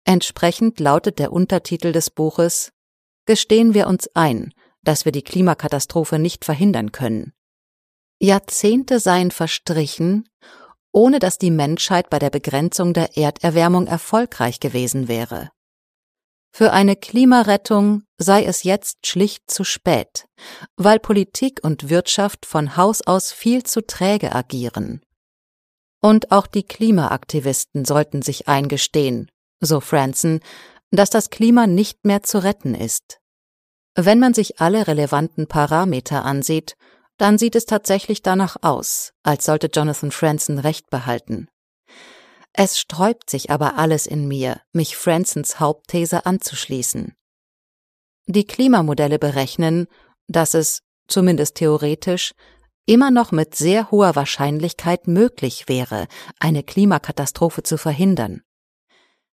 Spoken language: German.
Entsprechend lautet der Untertitel des Buches »Gestehen wir uns ein, dass wir die Klimakatastrophe nicht verhindern können«. Jahrzehnte seien verstrichen, ohne dass die Menschheit bei der Begrenzung der Erderwärmung erfolgreich gewesen wäre. Für eine Klimarettung sei es jetzt schlicht zu spät, weil Politik und Wirtschaft von Haus aus viel zu träge agieren. Und auch die Klimaaktivisten sollten sich eingestehen, so Franzen, dass das Klima nicht mehr zu retten ist. Wenn man sich alle relevanten Parameter ansieht, dann sieht es tatsächlich danach aus, als sollte Jonathan Franzen recht behalten. Es sträubt sich aber alles in mir, mich Franzens Hauptthese anzuschließen. Die Klimamodelle berechnen, dass es, zumindest theoretisch, immer noch mit sehr hoher Wahrscheinlichkeit möglich wäre, eine Klimakatastrophe zu verhindern.